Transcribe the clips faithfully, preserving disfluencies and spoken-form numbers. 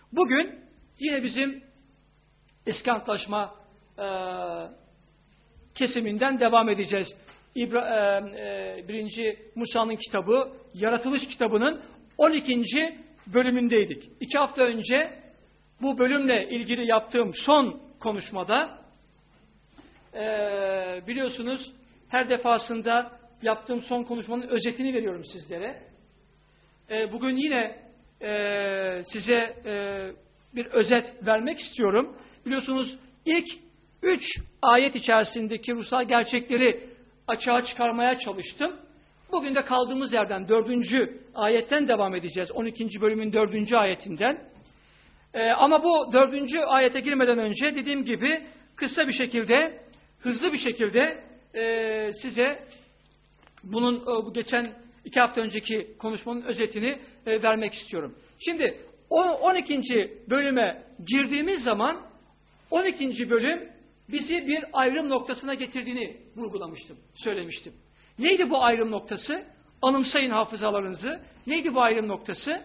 Bugün yine bizim eski antlaşma e, kesiminden devam edeceğiz. İbra, e, e, birinci Musa'nın kitabı, Yaratılış kitabının on ikinci bölümündeydik. İki hafta önce bu bölümle ilgili yaptığım son konuşmada e, biliyorsunuz her defasında yaptığım son konuşmanın özetini veriyorum sizlere. E, bugün yine e, size e, bir özet vermek istiyorum. Biliyorsunuz ilk üç ayet içerisindeki ruhsal gerçekleri açığa çıkarmaya çalıştım. Bugün de kaldığımız yerden dördüncü ayetten devam edeceğiz. on ikinci bölümün dördüncü ayetinden. Ee, ama bu dördüncü ayete girmeden önce dediğim gibi kısa bir şekilde, hızlı bir şekilde e, size bunun bu geçen iki hafta önceki konuşmanın özetini e, vermek istiyorum. Şimdi o on ikinci bölüme girdiğimiz zaman on ikinci bölüm bizi bir ayrım noktasına getirdiğini vurgulamıştım, söylemiştim. Neydi bu ayrım noktası? Anımsayın hafızalarınızı. Neydi bu ayrım noktası?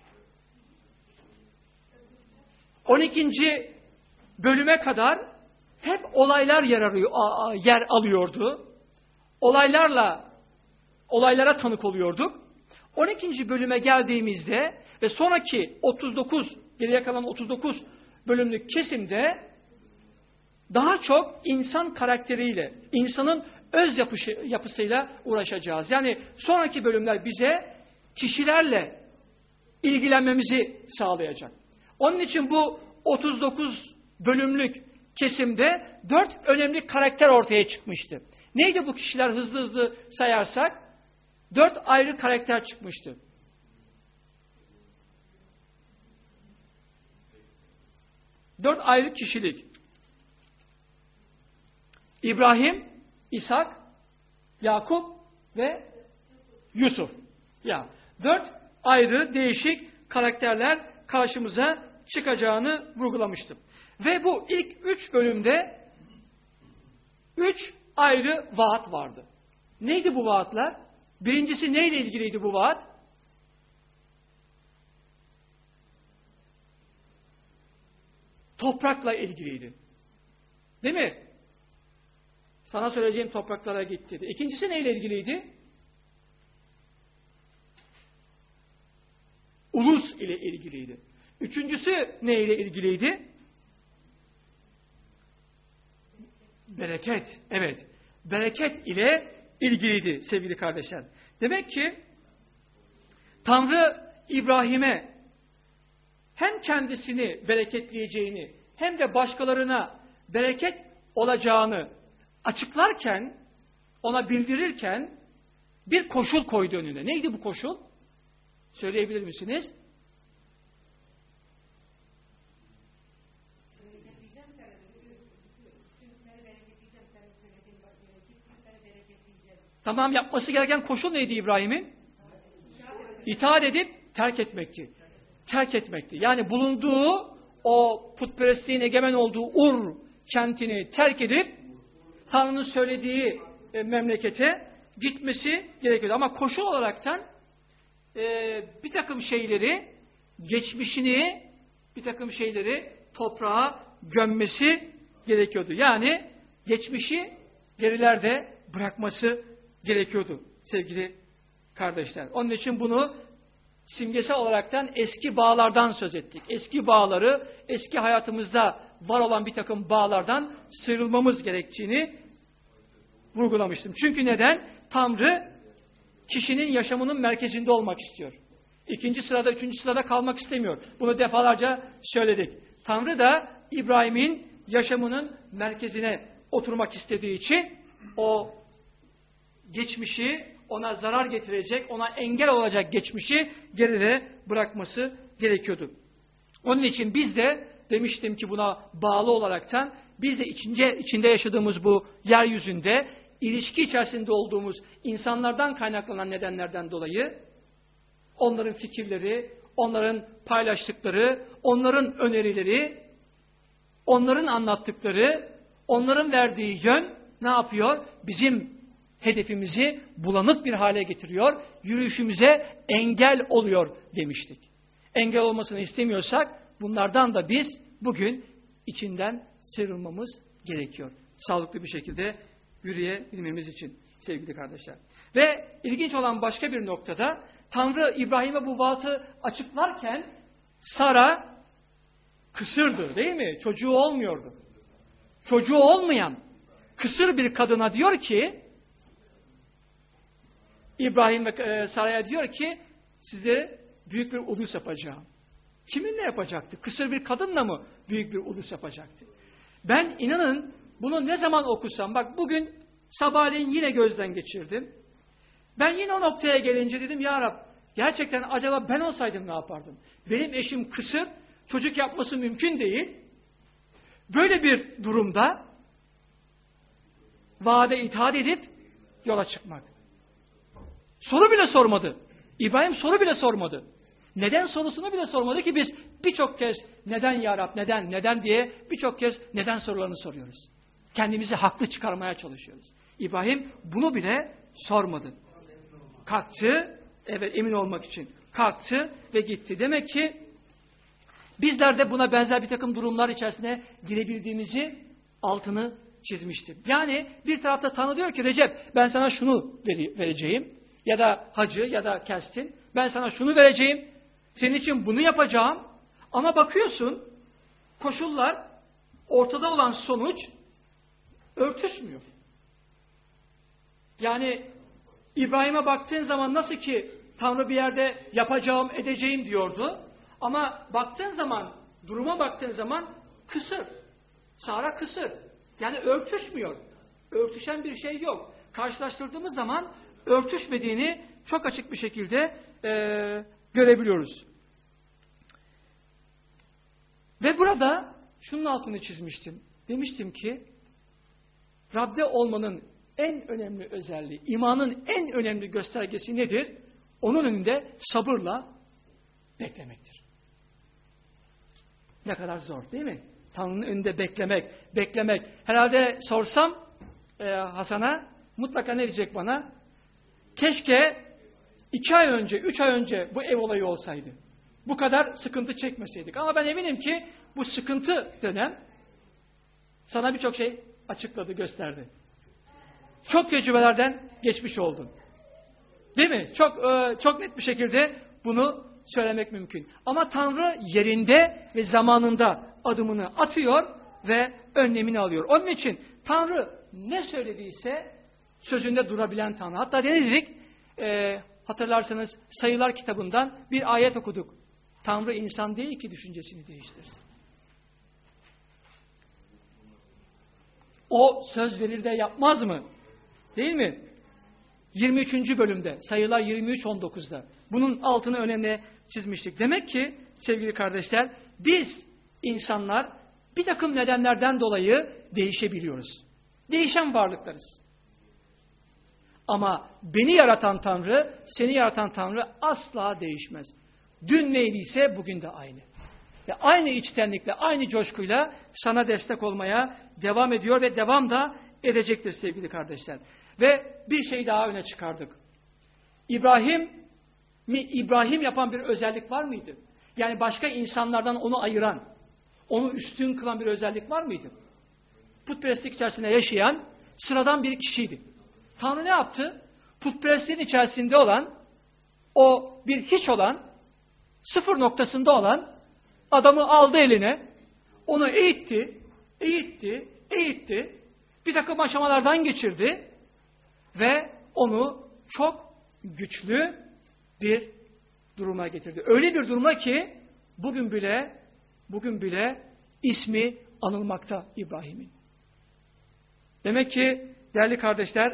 on ikinci bölüme kadar hep olaylar yer, arıyor, yer alıyordu. Olaylarla, olaylara tanık oluyorduk. on ikinci bölüme geldiğimizde ve sonraki otuz dokuz, geriye kalan otuz dokuz bölümlük kesimde daha çok insan karakteriyle, insanın öz yapışı, yapısıyla uğraşacağız. Yani sonraki bölümler bize kişilerle ilgilenmemizi sağlayacak. Onun için bu otuz dokuz bölümlük kesimde dört önemli karakter ortaya çıkmıştı. Neydi bu kişiler hızlı hızlı sayarsak? Dört ayrı karakter çıkmıştı. Dört ayrı kişilik. İbrahim, İshak, Yakup ve Yusuf. Ya dört ayrı değişik karakterler karşımıza çıkacağını vurgulamıştım. Ve bu ilk üç bölümde üç ayrı vaat vardı. Neydi bu vaatler? Birincisi neyle ilgiliydi bu vaat? Toprakla ilgiliydi. Değil mi? Sana söyleyeceğim topraklara git dedi. İkincisi neyle ilgiliydi? Ulus ile ilgiliydi. Üçüncüsü neyle ilgiliydi? Bereket. Evet. Bereket ile ilgiliydi sevgili kardeşler. Demek ki Tanrı İbrahim'e hem kendisini bereketleyeceğini hem de başkalarına bereket olacağını açıklarken, ona bildirirken bir koşul koydu önüne. Neydi bu koşul? Söyleyebilir misiniz? Tamam, yapması gereken koşul neydi İbrahim'in? İtaat edip terk etmekti. Terk etmekti. Yani bulunduğu o putperestliğin egemen olduğu Ur kentini terk edip Tanrı'nın söylediği e, memlekete gitmesi gerekiyordu. Ama koşul olaraktan e, bir takım şeyleri, geçmişini, bir takım şeyleri toprağa gömmesi gerekiyordu. Yani geçmişi gerilerde bırakması gerekiyordu sevgili kardeşler. Onun için bunu simgesel olaraktan eski bağlardan söz ettik. Eski bağları, eski hayatımızda var olan bir takım bağlardan sıyrılmamız gerektiğini vurgulamıştım. Çünkü neden? Tanrı kişinin yaşamının merkezinde olmak istiyor. İkinci sırada, üçüncü sırada kalmak istemiyor. Bunu defalarca söyledik. Tanrı da İbrahim'in yaşamının merkezine oturmak istediği için o geçmişi, ona zarar getirecek, ona engel olacak geçmişi geride bırakması gerekiyordu. Onun için biz de demiştim ki buna bağlı olaraktan biz de içinde, içinde yaşadığımız bu yeryüzünde ilişki içerisinde olduğumuz insanlardan kaynaklanan nedenlerden dolayı onların fikirleri, onların paylaştıkları, onların önerileri, onların anlattıkları, onların verdiği yön ne yapıyor? Bizim hedefimizi bulanık bir hale getiriyor, yürüyüşümüze engel oluyor demiştik. Engel olmasını istemiyorsak bunlardan da biz bugün içinden sıyrılmamız gerekiyor. Sağlıklı bir şekilde yürüyebilmemiz için sevgili kardeşler. Ve ilginç olan başka bir noktada Tanrı İbrahim'e bu vaatı açıklarken Sara kısırdı değil mi? Çocuğu olmuyordu. Çocuğu olmayan kısır bir kadına diyor ki İbrahim ve Sara'ya diyor ki size büyük bir ulus yapacağım. Kiminle yapacaktı? Kısır bir kadınla mı büyük bir ulus yapacaktı? Ben inanın bunu ne zaman okusam, bak bugün sabahleyin yine gözden geçirdim. Ben yine o noktaya gelince dedim ya Rab, gerçekten acaba ben olsaydım ne yapardım? Benim eşim kısır, çocuk yapması mümkün değil. Böyle bir durumda vaade itaat edip yola çıkmak. Soru bile sormadı. İbrahim soru bile sormadı. Neden sorusunu bile sormadı ki biz birçok kez neden ya Rab, neden, neden diye birçok kez neden sorularını soruyoruz. Kendimizi haklı çıkarmaya çalışıyoruz. İbrahim bunu bile sormadı. Kalktı, evet emin olmak için kalktı ve gitti. Demek ki bizler de buna benzer bir takım durumlar içerisine girebildiğimizi altını çizmiştim. Yani bir tarafta Tanrı diyor ki Recep ben sana şunu vereceğim ya da hacı ya da kestin ben sana şunu vereceğim senin için bunu yapacağım ama bakıyorsun koşullar ortada olan sonuç örtüşmüyor. Yani İbrahim'e baktığın zaman nasıl ki Tanrı bir yerde yapacağım edeceğim diyordu ama baktığın zaman duruma baktığın zaman kısır. Sara kısır. Yani örtüşmüyor. Örtüşen bir şey yok. Karşılaştırdığımız zaman örtüşmediğini çok açık bir şekilde e, görebiliyoruz. Ve burada şunun altını çizmiştim. Demiştim ki Rab'de olmanın en önemli özelliği, imanın en önemli göstergesi nedir? Onun önünde sabırla beklemektir. Ne kadar zor değil mi? Tanrı'nın önünde beklemek, beklemek. Herhalde sorsam e, Hasan'a mutlaka ne diyecek bana? Keşke iki ay önce, üç ay önce bu ev olayı olsaydı. Bu kadar sıkıntı çekmeseydik. Ama ben eminim ki bu sıkıntı dönem sana birçok şey açıkladı, gösterdi. Çok tecrübelerden geçmiş oldun. Değil mi? Çok e, çok net bir şekilde bunu söylemek mümkün. Ama Tanrı yerinde ve zamanında adımını atıyor ve önlemini alıyor. Onun için Tanrı ne söylediyse sözünde durabilen Tanrı. Hatta ne dedik? E, hatırlarsanız Sayılar kitabından bir ayet okuduk. Tanrı insan değil ki düşüncesini değiştirsin. O söz verir de yapmaz mı? Değil mi? yirmi üçüncü bölümde Sayılar yirmi üç on dokuzda bunun altını önemli çizmiştik. Demek ki sevgili kardeşler biz insanlar bir takım nedenlerden dolayı değişebiliyoruz. Değişen varlıklarız. Ama beni yaratan Tanrı, seni yaratan Tanrı asla değişmez. Dün neydiyse bugün de aynı. Ve aynı içtenlikle, aynı coşkuyla sana destek olmaya devam ediyor ve devam da edecektir sevgili kardeşler. Ve bir şey daha öne çıkardık. İbrahim mi İbrahim yapan bir özellik var mıydı? Yani başka insanlardan onu ayıran, onu üstün kılan bir özellik var mıydı? Putperestlik içerisinde yaşayan sıradan bir kişiydi. Tanrı ne yaptı? Putperestliğin içerisinde olan, o bir hiç olan, sıfır noktasında olan adamı aldı eline, onu eğitti, eğitti, eğitti, bir takım aşamalardan geçirdi ve onu çok güçlü bir duruma getirdi. Öyle bir duruma ki bugün bile bugün bile ismi anılmakta İbrahim'in. Demek ki değerli kardeşler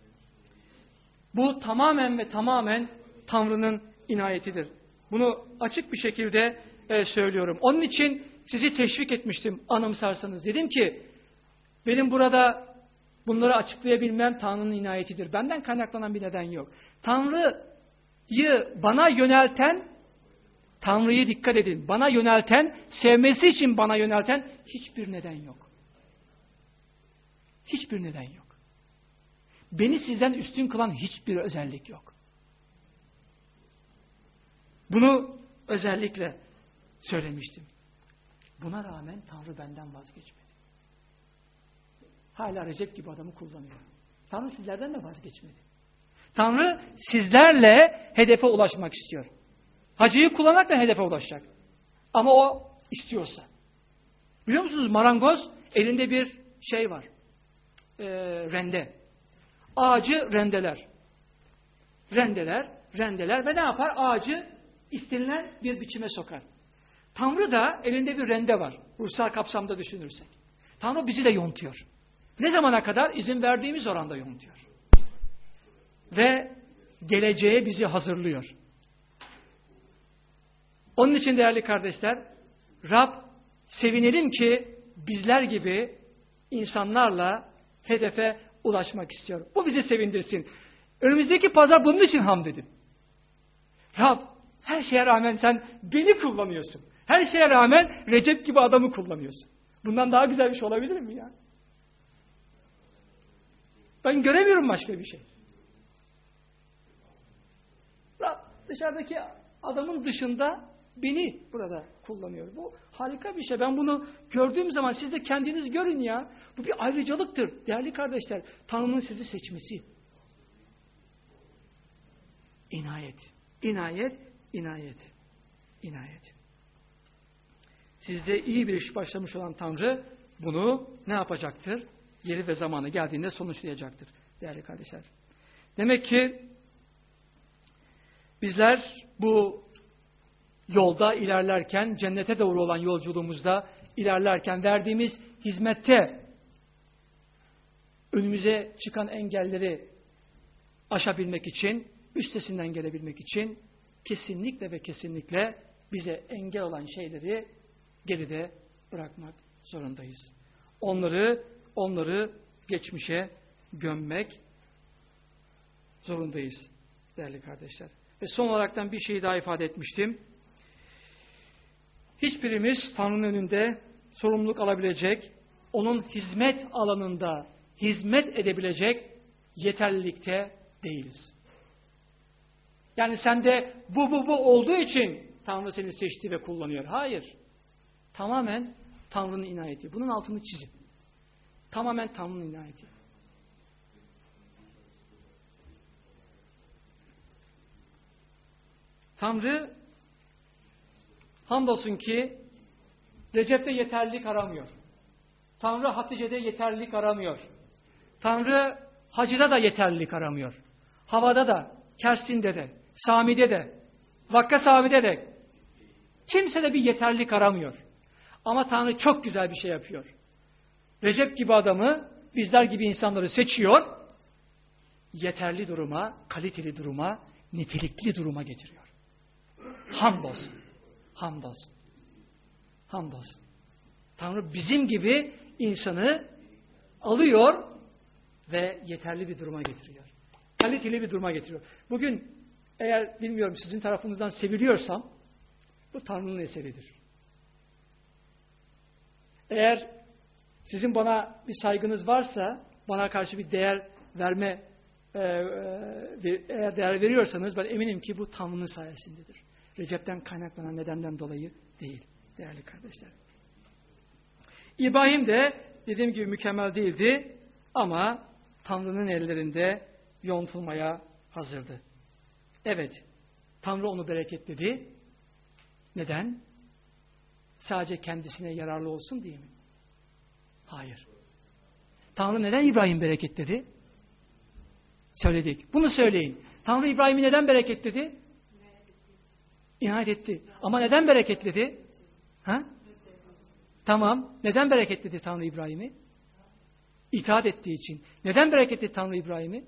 bu tamamen ve tamamen Tanrı'nın inayetidir. Bunu açık bir şekilde e, söylüyorum. Onun için sizi teşvik etmiştim anımsarsanız. Dedim ki benim burada bunları açıklayabilmem Tanrı'nın inayetidir. Benden kaynaklanan bir neden yok. Tanrı'yı bana yönelten, Tanrı'yı dikkat edin, bana yönelten, sevmesi için bana yönelten hiçbir neden yok. Hiçbir neden yok. Beni sizden üstün kılan hiçbir özellik yok. Bunu özellikle söylemiştim. Buna rağmen Tanrı benden vazgeçmedi. Hala Recep gibi adamı kullanıyor. Tanrı sizlerden de vazgeçmedi. Tanrı sizlerle hedefe ulaşmak istiyor. Hacıyı kullanarak da hedefe ulaşacak. Ama o istiyorsa. Biliyor musunuz, marangoz elinde bir şey var. Ee, rende. Ağacı rendeler. Rendeler, rendeler ve ne yapar? Ağacı istenilen bir biçime sokar. Tanrı da elinde bir rende var. Ruhsal kapsamda düşünürsek. Tanrı bizi de yontuyor. Ne zamana kadar? İzin verdiğimiz oranda yontuyor. Ve geleceğe bizi hazırlıyor. Onun için değerli kardeşler, Rab sevinelim ki bizler gibi insanlarla hedefe ulaşmak istiyor. Bu bizi sevindirsin. Önümüzdeki pazar bunun için hamd edin. Rab, her şeye rağmen sen beni kullanıyorsun. Her şeye rağmen Recep gibi adamı kullanıyorsun. Bundan daha güzel bir şey olabilir mi ya? Ben göremiyorum başka bir şey. Rab dışarıdaki adamın dışında beni burada kullanıyor. Bu harika bir şey. Ben bunu gördüğüm zaman siz de kendiniz görün ya. Bu bir ayrıcalıktır değerli kardeşler. Tanrı'nın sizi seçmesi. İnayet, inayet, inayet, inayet. Sizde iyi bir iş başlamış olan Tanrı bunu ne yapacaktır? Yeri ve zamanı geldiğinde sonuçlayacaktır değerli kardeşler. Demek ki bizler bu yolda ilerlerken, cennete doğru olan yolculuğumuzda ilerlerken verdiğimiz hizmette önümüze çıkan engelleri aşabilmek için, üstesinden gelebilmek için kesinlikle ve kesinlikle bize engel olan şeyleri geride bırakmak zorundayız. Onları, onları geçmişe gömmek zorundayız değerli kardeşler. Ve son olaraktan bir şeyi daha ifade etmiştim. Hiçbirimiz Tanrı'nın önünde sorumluluk alabilecek, onun hizmet alanında hizmet edebilecek yeterlilikte değiliz. Yani sende bu bu bu olduğu için Tanrı seni seçti ve kullanıyor. Hayır. Tamamen Tanrı'nın inayeti. Bunun altını çizin. Tamamen Tanrı'nın inayeti. Tanrı hamdolsun ki Recep'te yeterlilik aramıyor. Tanrı Hatice'de yeterlilik aramıyor. Tanrı Hacı'da da yeterlilik aramıyor. Havada da, Kersin'de de, Sami'de de, Vakka Sami'de de kimse de bir yeterlilik aramıyor. Ama Tanrı çok güzel bir şey yapıyor. Recep gibi adamı, bizler gibi insanları seçiyor, yeterli duruma, kaliteli duruma, nitelikli duruma getiriyor. Hamdolsun. Hamdolsun. Hamdolsun. Tanrı bizim gibi insanı alıyor ve yeterli bir duruma getiriyor. Kaliteli bir duruma getiriyor. Bugün eğer bilmiyorum sizin tarafınızdan seviliyorsam bu Tanrı'nın eseridir. Eğer sizin bana bir saygınız varsa, bana karşı bir değer verme e, e, eğer değer veriyorsanız ben eminim ki bu Tanrı'nın sayesindedir. Recep'ten kaynaklanan nedenden dolayı değil değerli kardeşler. İbrahim de dediğim gibi mükemmel değildi ama Tanrı'nın ellerinde yontulmaya hazırdı. Evet, Tanrı onu bereketledi. Neden? Sadece kendisine yararlı olsun diye mi? Hayır. Tanrı neden İbrahim bereketledi? Söyledik. Bunu söyleyin. Tanrı İbrahim'i neden bereketledi? İnayet etti. Ama neden bereketledi? Ha? Tamam. Neden bereketledi Tanrı İbrahim'i? İtaat ettiği için. Neden bereketledi Tanrı İbrahim'i?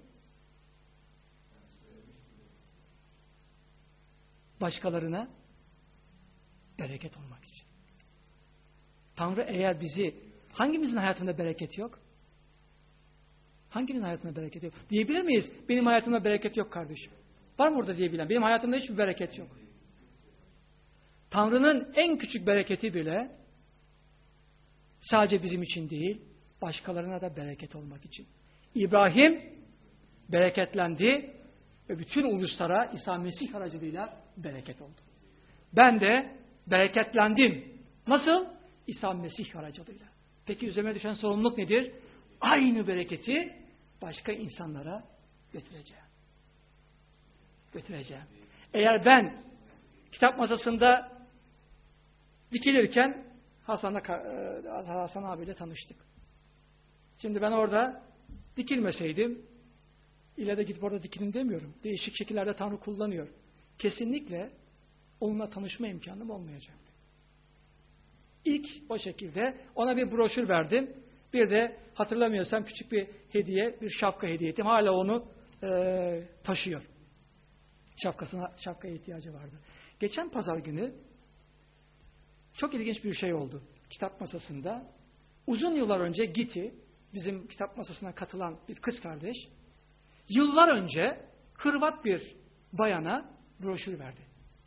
Başkalarına bereket olmak için. Tanrı eğer bizi, hangimizin hayatında bereket yok? Hangimizin hayatında bereket yok? Diyebilir miyiz? Benim hayatımda bereket yok kardeşim. Var mı burada diyebilen? Benim hayatımda hiçbir bereket yok. Tanrı'nın en küçük bereketi bile sadece bizim için değil, başkalarına da bereket olmak için. İbrahim bereketlendi ve bütün uluslara İsa Mesih aracılığıyla bereket oldu. Ben de bereketlendim. Nasıl? İsa Mesih aracılığıyla. Peki üzerime düşen sorumluluk nedir? Aynı bereketi başka insanlara götüreceğim. Götüreceğim. Eğer ben kitap masasında dikilirken Hasan'la, Hasan abiyle tanıştık. Şimdi ben orada dikilmeseydim, ileride gidip orada dikilin demiyorum. Değişik şekillerde Tanrı kullanıyor. Kesinlikle onunla tanışma imkanım olmayacaktı. İlk o şekilde ona bir broşür verdim. Bir de hatırlamıyorsam küçük bir hediye, bir şapka hediye ettim. Hala onu e, taşıyor. Şapkasına, şapkaya ihtiyacı vardı. Geçen pazar günü çok ilginç bir şey oldu. Kitap masasında uzun yıllar önce Giti, bizim kitap masasına katılan bir kız kardeş, yıllar önce Hırvat bir bayana broşür verdi.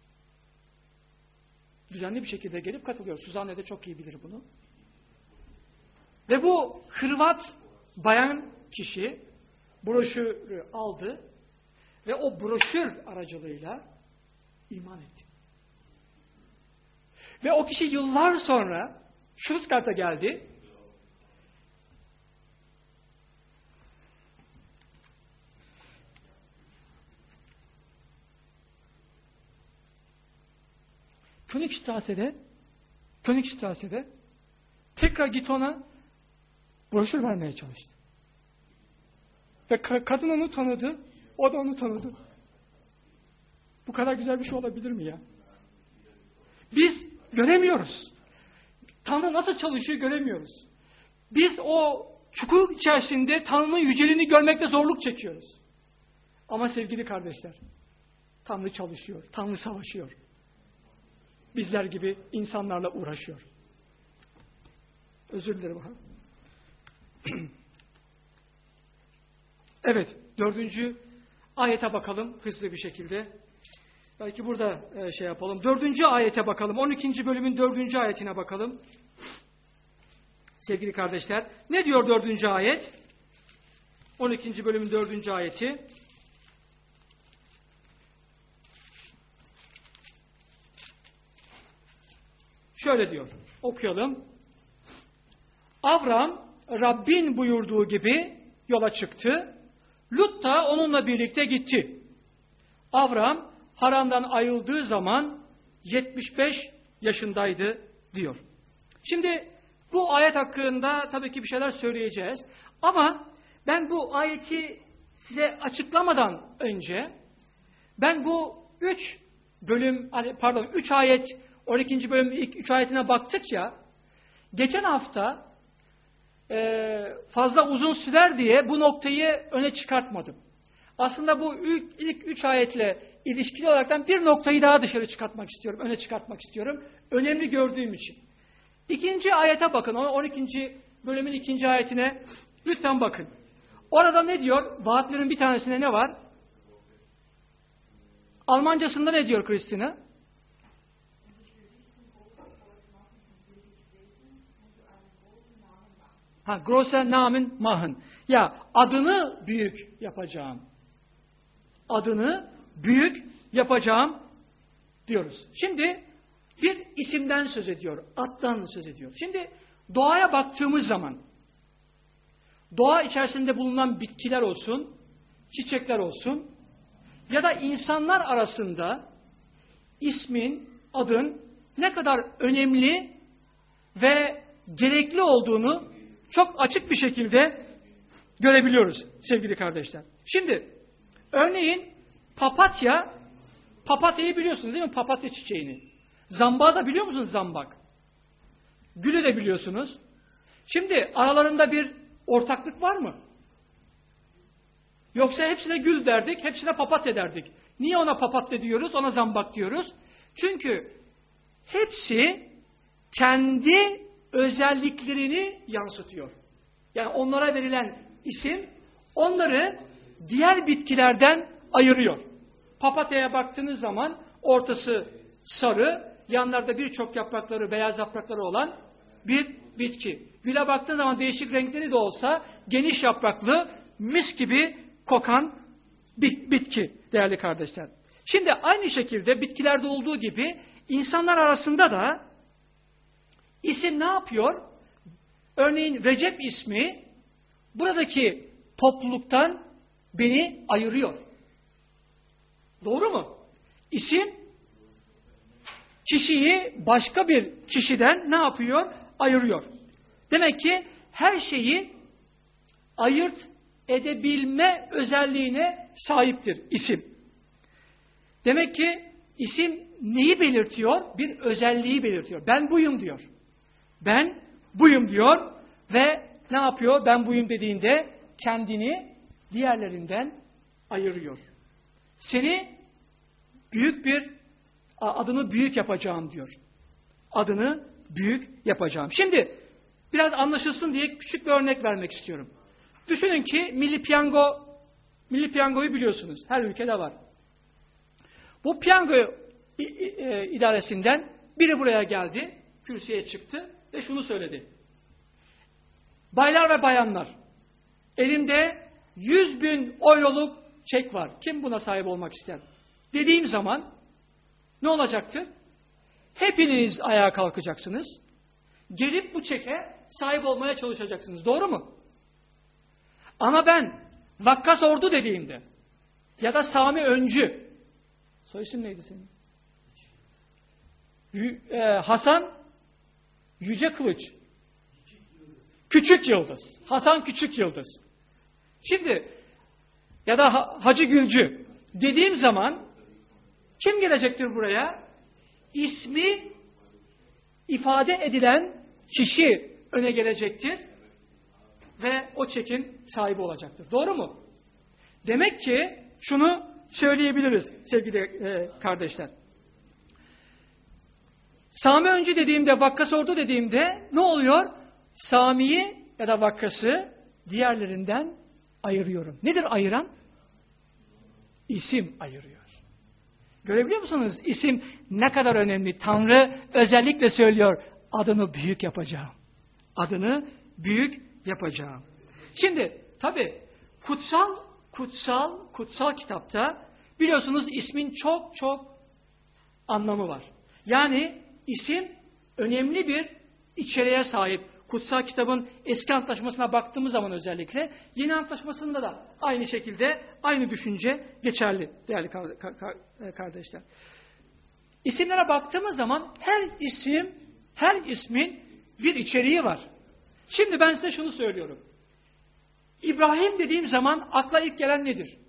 Düzenli bir şekilde gelip katılıyor. Suzanne de çok iyi bilir bunu. Ve bu Hırvat bayan kişi broşürü aldı ve o broşür aracılığıyla iman etti. Ve o kişi yıllar sonra Stuttgart'a geldi. Königstrasse'de Königstrasse'de tekrar git ona broşür vermeye çalıştı. Ve ka- kadın onu tanıdı, o da onu tanıdı. Bu kadar güzel bir şey olabilir mi ya? Biz göremiyoruz. Tanrı nasıl çalışıyor göremiyoruz. Biz o çukur içerisinde Tanrı'nın yüceliğini görmekte zorluk çekiyoruz. Ama sevgili kardeşler, Tanrı çalışıyor, Tanrı savaşıyor. Bizler gibi insanlarla uğraşıyor. Özür dilerim. Evet, dördüncü ayete bakalım hızlı bir şekilde. Belki burada şey yapalım. Dördüncü ayete bakalım. on ikinci bölümün dördüncü ayetine bakalım. Sevgili kardeşler, ne diyor dördüncü ayet? on ikinci bölümün dördüncü ayeti. Şöyle diyor, okuyalım. Avram, Rabbin buyurduğu gibi yola çıktı. Lut da onunla birlikte gitti. Avram, Haran'dan ayrıldığı zaman yetmiş beş yaşındaydı diyor. Şimdi bu ayet hakkında tabii ki bir şeyler söyleyeceğiz. Ama ben bu ayeti size açıklamadan önce ben bu üç bölüm, pardon üç ayet, on ikinci bölüm ilk üç ayetine baktık ya, geçen hafta e, fazla uzun sürer diye bu noktayı öne çıkartmadım. Aslında bu ilk, ilk üç ayetle ilişkili olarak bir noktayı daha dışarı çıkartmak istiyorum, öne çıkartmak istiyorum. Önemli gördüğüm için. İkinci ayete bakın, on ikinci bölümün ikinci ayetine lütfen bakın. Orada ne diyor? Vaatlerin bir tanesinde ne var? Almancasında ne diyor Kristina? Ha, große Namen machen. Ya adını büyük yapacağım. Adını büyük yapacağım diyoruz. Şimdi bir isimden söz ediyor, addan söz ediyor. Şimdi doğaya baktığımız zaman, doğa içerisinde bulunan bitkiler olsun, çiçekler olsun ya da insanlar arasında ismin, adın ne kadar önemli ve gerekli olduğunu çok açık bir şekilde görebiliyoruz sevgili kardeşler. Şimdi örneğin papatya, papatyayı biliyorsunuz değil mi? Papatya çiçeğini. Zambağı da biliyor musunuz zambak? Gülü de biliyorsunuz. Şimdi aralarında bir ortaklık var mı? Yoksa hepsine gül derdik, hepsine papatya derdik. Niye ona papatya diyoruz, ona zambak diyoruz? Çünkü hepsi kendi özelliklerini yansıtıyor. Yani onlara verilen isim onları diğer bitkilerden ayırıyor. Papatyaya baktığınız zaman ortası sarı, yanlarda birçok yaprakları, beyaz yaprakları olan bir bitki. Güle baktığın zaman değişik renkleri de olsa geniş yapraklı, mis gibi kokan bir bitki değerli kardeşler. Şimdi aynı şekilde bitkilerde olduğu gibi insanlar arasında da İsim ne yapıyor? Örneğin Recep ismi buradaki topluluktan beni ayırıyor. Doğru mu? İsim kişiyi başka bir kişiden ne yapıyor? Ayırıyor. Demek ki her şeyi ayırt edebilme özelliğine sahiptir isim. Demek ki isim neyi belirtiyor? Bir özelliği belirtiyor. Ben buyum diyor. Ben buyum diyor ve ne yapıyor? Ben buyum dediğinde kendini diğerlerinden ayırıyor. Seni büyük bir, adını büyük yapacağım diyor. Adını büyük yapacağım. Şimdi biraz anlaşılsın diye küçük bir örnek vermek istiyorum. Düşünün ki Milli Piyango, Milli Piyango'yu biliyorsunuz. Her ülkede var. Bu piyango idaresinden biri buraya geldi, kürsüye çıktı ve şunu söyledi. Baylar ve bayanlar, elimde yüz bin euroluk çek var. Kim buna sahip olmak ister? Dediğim zaman ne olacaktır? Hepiniz ayağa kalkacaksınız. Gelip bu çeke sahip olmaya çalışacaksınız. Doğru mu? Ama ben Vakkas Ordu dediğimde ya da Sami Öncü, soy isim neydi senin? Y e, Hasan Yüce Kılıç. Küçük Yıldız. Hasan Küçük Yıldız. Şimdi ya da ha Hacı Gülcü dediğim zaman kim gelecektir buraya? İsmi ifade edilen kişi öne gelecektir ve o çekin sahibi olacaktır. Doğru mu? Demek ki şunu söyleyebiliriz sevgili e, kardeşler. Sami Öncü dediğimde, Vakkas Ordu dediğimde ne oluyor? Sami'yi ya da Vakkas'ı diğerlerinden ayırıyorum. Nedir ayıran? İsim ayırıyor. Görebiliyor musunuz? İsim ne kadar önemli. Tanrı özellikle söylüyor. Adını büyük yapacağım. Adını büyük yapacağım. Şimdi tabi kutsal, kutsal, kutsal kitapta biliyorsunuz ismin çok çok anlamı var. Yani isim önemli bir içeriğe sahip. Kutsal kitabın eski antlaşmasına baktığımız zaman özellikle yeni antlaşmasında da aynı şekilde aynı düşünce geçerli değerli kardeşler. İsimlere baktığımız zaman her isim, her ismin bir içeriği var. Şimdi ben size şunu söylüyorum. İbrahim dediğim zaman akla ilk gelen nedir?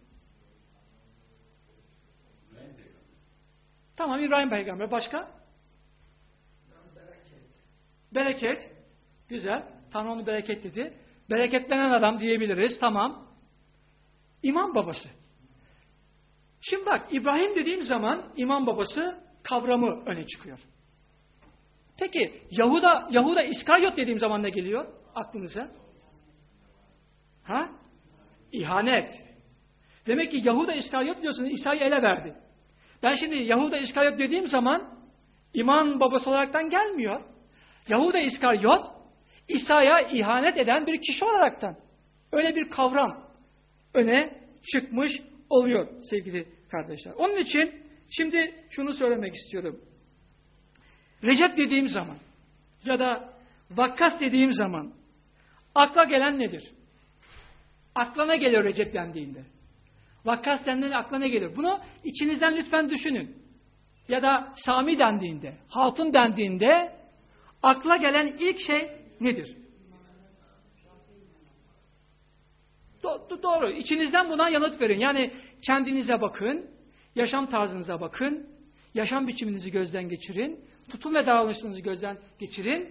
Tamam, İbrahim peygamber. Başka? Bereket. Bereket. Güzel. Tanrı onu bereket dedi. Bereketlenen adam diyebiliriz. Tamam. İmam babası. Şimdi bak, İbrahim dediğim zaman imam babası kavramı öne çıkıyor. Peki Yahuda, Yahuda İskaryot dediğim zaman ne geliyor aklınıza? Ha? İhanet. Demek ki Yahuda İskaryot diyorsunuz, İsa'yı ele verdi. Ben şimdi Yahuda İskaryot dediğim zaman imam babası olaraktan gelmiyor. Yahuda İskaryot İsa'ya ihanet eden bir kişi olaraktan. Öyle bir kavram öne çıkmış oluyor sevgili kardeşler. Onun için şimdi şunu söylemek istiyorum. Recep dediğim zaman ya da Vakkas dediğim zaman akla gelen nedir? Aklına geliyor Recep dendiğinde. Vakkas dendiğinde aklına gelir. Bunu içinizden lütfen düşünün. Ya da Sami dendiğinde, Hatun dendiğinde akla gelen ilk şey nedir? Do- doğru. İçinizden buna yanıt verin. Yani kendinize bakın, yaşam tarzınıza bakın, yaşam biçiminizi gözden geçirin, tutum ve davranışınızı gözden geçirin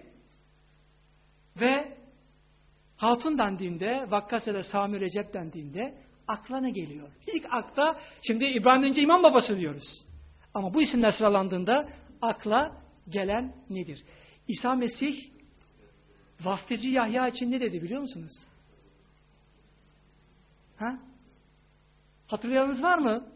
ve Hatun dendiğinde, Vakkas ya da Sami Recep dendiğinde akla ne geliyor? İlk akla, şimdi İbrahim önce imam babası diyoruz. Ama bu isimler sıralandığında akla gelen nedir? İsa Mesih vaftizci Yahya için ne dedi biliyor musunuz? Ha? Hatırlayanınız var mı?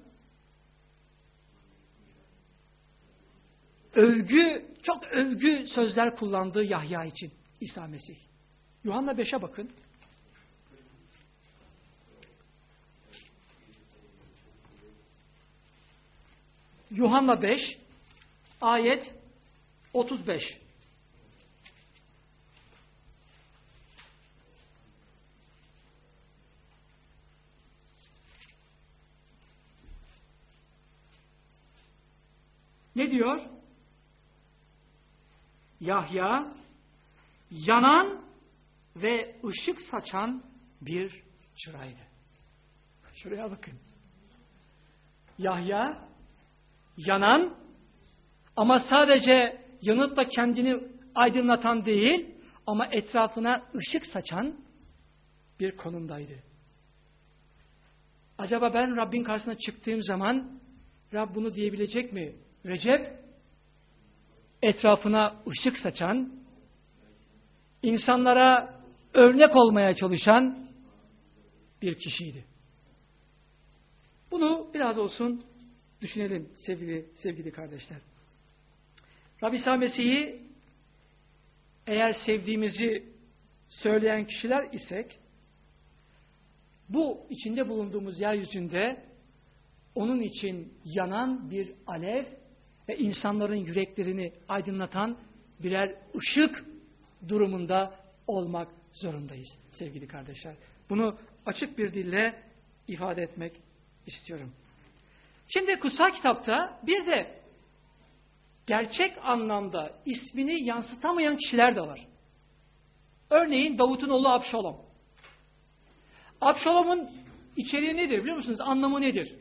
Övgü, çok övgü sözler kullandığı Yahya için İsa Mesih. Yuhanna beşe bakın. Yuhanna beş ayet otuz beş. Ne diyor? Yahya yanan ve ışık saçan bir çıraydı. Şuraya bakın. Yahya yanan ama sadece yanıp da kendini aydınlatan değil ama etrafına ışık saçan bir konumdaydı. Acaba ben Rabbin karşısına çıktığım zaman Rab bunu diyebilecek mi? Recep etrafına ışık saçan, insanlara örnek olmaya çalışan bir kişiydi. Bunu biraz olsun düşünelim sevgili sevgili kardeşler. Rabbi İsa Mesih'i eğer sevdiğimizi söyleyen kişiler isek, bu içinde bulunduğumuz yeryüzünde onun için yanan bir alev ve insanların yüreklerini aydınlatan birer ışık durumunda olmak zorundayız sevgili kardeşler. Bunu açık bir dille ifade etmek istiyorum. Şimdi kutsal kitapta bir de gerçek anlamda ismini yansıtamayan kişiler de var. Örneğin Davut'un oğlu Abşalom. Abşalom'un içeriği nedir biliyor musunuz? Anlamı nedir?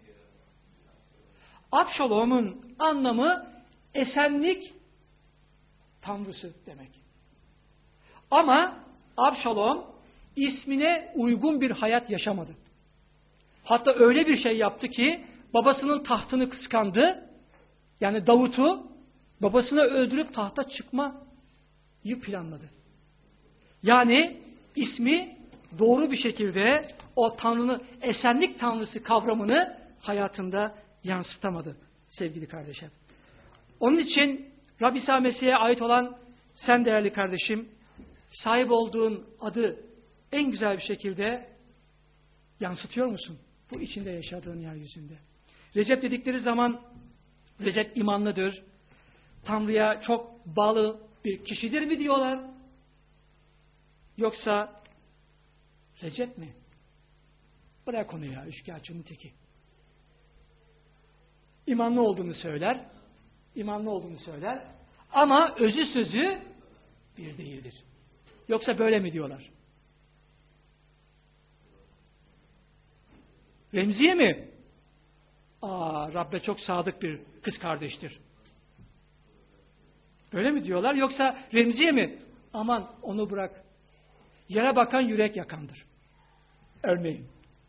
Abşalom'un anlamı esenlik tanrısı demek. Ama Abşalom ismine uygun bir hayat yaşamadı. Hatta öyle bir şey yaptı ki babasının tahtını kıskandı. Yani Davut'u babasını öldürüp tahta çıkmayı planladı. Yani ismi doğru bir şekilde o Tanrı'nın esenlik tanrısı kavramını hayatında yansıtamadı sevgili kardeşim. Onun için Rabbi İsa Mesih'e ait olan sen değerli kardeşim sahip olduğun adı en güzel bir şekilde yansıtıyor musun? Bu içinde yaşadığın yeryüzünde. Recep dedikleri zaman Recep imanlıdır. Tanrı'ya çok bağlı bir kişidir mi diyorlar? Yoksa Recep mi? Bırak onu ya, üçkağıtçının teki. İmanlı olduğunu söyler. İmanlı olduğunu söyler. Ama özü sözü bir değildir. Yoksa böyle mi diyorlar? Remziye mi? Aa, Rabbe çok sadık bir kız kardeştir. Öyle mi diyorlar? Yoksa Remziye mi? Aman onu bırak. Yere bakan yürek yakandır. Örneğin.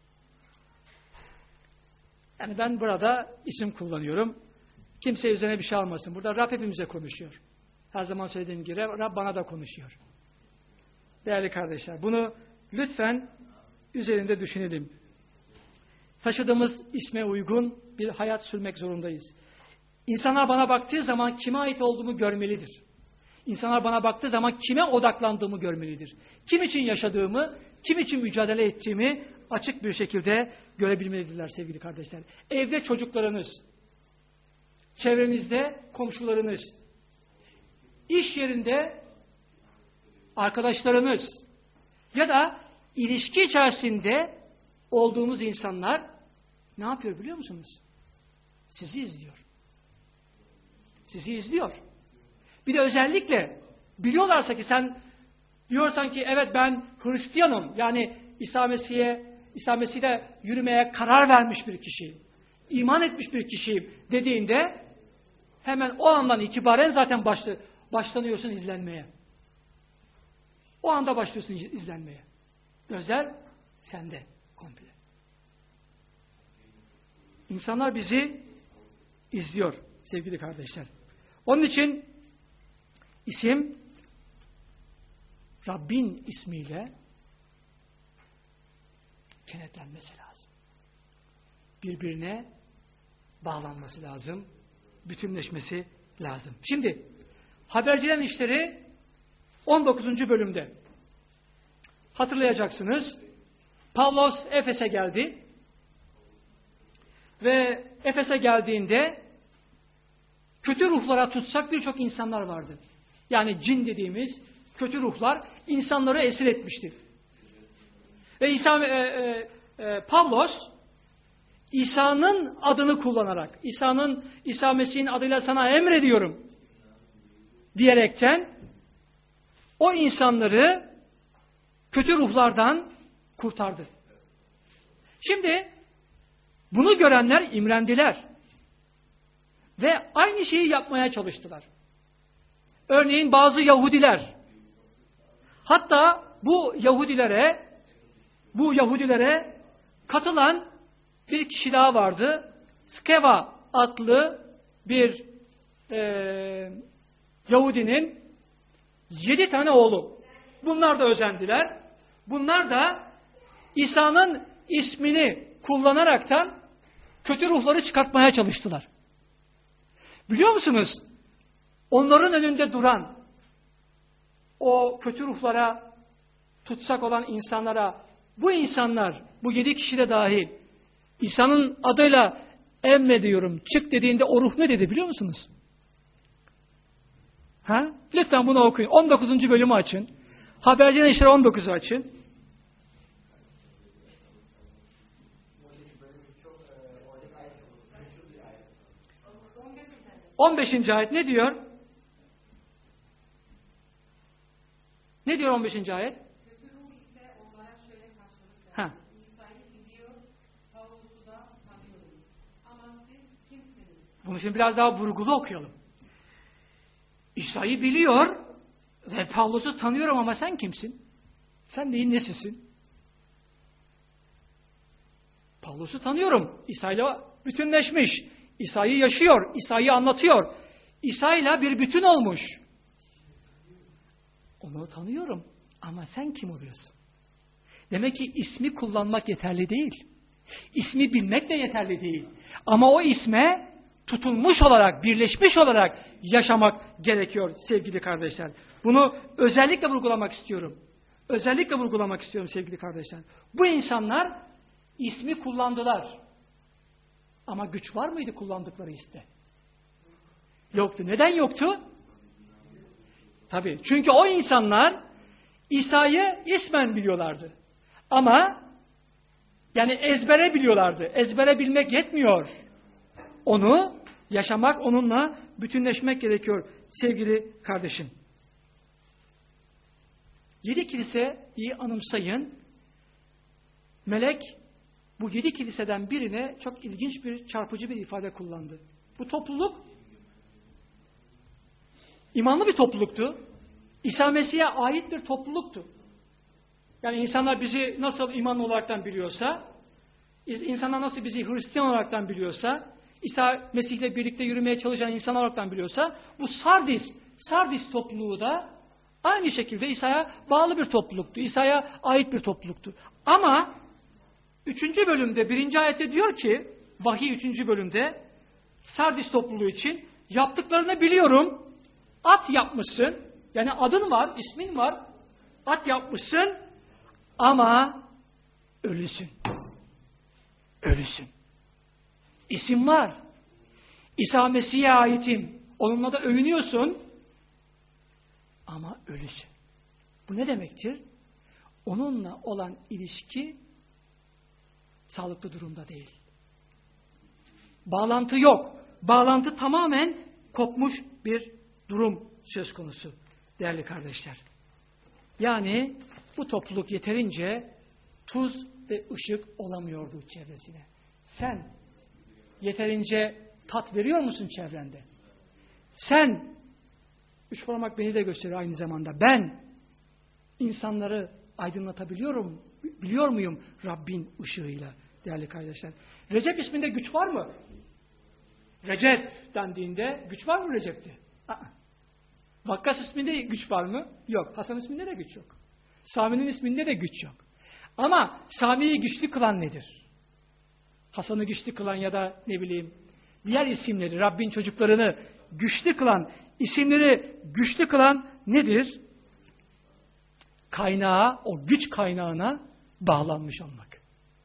Yani ben burada isim kullanıyorum. Kimse üzerine bir şey almasın. Burada Rab hepimize konuşuyor. Her zaman söylediğim gibi Rab bana da konuşuyor. Değerli kardeşler, bunu lütfen üzerinde düşünelim. Taşıdığımız isme uygun bir hayat sürmek zorundayız. İnsanlar bana baktığı zaman kime ait olduğumu görmelidir. İnsanlar bana baktığı zaman kime odaklandığımı görmelidir. Kim için yaşadığımı, kim için mücadele ettiğimi açık bir şekilde görebilmelidirler sevgili kardeşler. Evde çocuklarınız, çevrenizde komşularınız, iş yerinde arkadaşlarınız ya da ilişki içerisinde olduğumuz insanlar ne yapıyor biliyor musunuz? Sizi izliyor. Sizi izliyor. Bir de özellikle biliyorlarsa ki sen diyorsan ki evet ben Hristiyanım. Yani İsa Mesih'e İsa Mesih'e yürümeye karar vermiş bir kişiyim. İman etmiş bir kişiyim dediğinde hemen o andan itibaren zaten başlı, başlanıyorsun izlenmeye. O anda başlıyorsun izlenmeye. Gözler sende komple. İnsanlar bizi izliyor sevgili kardeşler. Onun için isim Rabbin ismiyle kenetlenmesi lazım. Birbirine bağlanması lazım. Bütünleşmesi lazım. Şimdi habercilerin işleri on dokuzuncu bölümde hatırlayacaksınız. Pavlos Efes'e geldi. Ve Efes'e geldiğinde kötü ruhlara tutsak birçok insanlar vardı. Yani cin dediğimiz kötü ruhlar insanları esir etmişti. Ve İsa, e, e, e, Pavlos İsa'nın adını kullanarak, İsa'nın İsa Mesih'in adıyla sana emrediyorum diyerekten o insanları kötü ruhlardan kurtardı. Şimdi bunu görenler imrendiler ve aynı şeyi yapmaya çalıştılar. Örneğin bazı Yahudiler, hatta bu Yahudilere bu Yahudilere katılan bir kişi daha vardı. Skeva adlı bir e, Yahudinin yedi tane oğlu. Bunlar da özendiler. Bunlar da İsa'nın ismini kullanaraktan kötü ruhları çıkartmaya çalıştılar. Biliyor musunuz? Onların önünde duran o kötü ruhlara tutsak olan insanlara, bu insanlar, bu yedi kişi de dahil, İsa'nın adıyla emrediyorum, çık dediğinde o ruh ne dedi biliyor musunuz? Ha? Lütfen bunu okuyun. on dokuzuncu bölümü açın. Haberciler İşleri on dokuzu açın. on beşinci ayet ne diyor? Ne diyor on beşinci ayet? Kötü ruh ise onlara şöyle karşılık Ha. verdi. İsa'yı biliyor, Pavlus'u da tanıyorum. Ama siz kimsiniz? Bunu şimdi biraz daha vurgulu okuyalım. İsa'yı biliyor ve Pavlus'u tanıyorum ama sen kimsin? Sen neyin nesisin? Pavlus'u tanıyorum. İsa'yla bütünleşmiş. İsa'yı yaşıyor. İsa'yı anlatıyor. İsa'yla bir bütün olmuş. Onu tanıyorum. Ama sen kim oluyorsun? Demek ki ismi kullanmak yeterli değil. İsmi bilmek de yeterli değil. Ama o isme tutulmuş olarak, birleşmiş olarak yaşamak gerekiyor sevgili kardeşler. Bunu özellikle vurgulamak istiyorum. Özellikle vurgulamak istiyorum sevgili kardeşler. Bu insanlar ismi kullandılar. Ama güç var mıydı kullandıkları iste? Yoktu. Neden yoktu? Tabii. Çünkü o insanlar İsa'yı ismen biliyorlardı. Ama yani ezbere biliyorlardı. Ezbere bilmek yetmiyor. Onu yaşamak, onunla bütünleşmek gerekiyor sevgili kardeşim. Yedi kiliseyi anımsayın. Melek bu yedi kiliseden birine çok ilginç bir, çarpıcı bir ifade kullandı. Bu topluluk imanlı bir topluluktu. İsa Mesih'e ait bir topluluktu. Yani insanlar bizi nasıl imanlı olaraktan biliyorsa, insanlar nasıl bizi Hristiyan olaraktan biliyorsa, İsa Mesih'le birlikte yürümeye çalışan insan olaraktan biliyorsa, bu Sardis, Sardis topluluğu da aynı şekilde İsa'ya bağlı bir topluluktu. İsa'ya ait bir topluluktu. Ama üçüncü bölümde, birinci ayette diyor ki, vahiy üçüncü bölümde, Sardis topluluğu için yaptıklarını biliyorum. At yapmışsın. Yani adın var, ismin var. At yapmışsın ama ölüsün. Ölüsün. İsim var. İsa Mesih'e aitim. Onunla da övünüyorsun. Ama ölüsün. Bu ne demektir? Onunla olan ilişki sağlıklı durumda değil. Bağlantı yok. Bağlantı tamamen kopmuş bir durum söz konusu değerli kardeşler. Yani bu topluluk yeterince tuz ve ışık olamıyordu çevresine. Sen yeterince tat veriyor musun çevrende? Sen, üç parmak beni de gösteriyor aynı zamanda, ben insanları aydınlatabiliyorum, biliyor muyum Rabbin ışığıyla değerli kardeşler? Recep isminde güç var mı? Recep dendiğinde güç var mı Recep'te? Aa. Vakkas isminde güç var mı? Yok. Hasan isminde de güç yok. Sami'nin isminde de güç yok. Ama Sami'yi güçlü kılan nedir? Hasan'ı güçlü kılan ya da ne bileyim diğer isimleri, Rabbin çocuklarını güçlü kılan, isimleri güçlü kılan nedir? Kaynağa, o güç kaynağına bağlanmış olmak.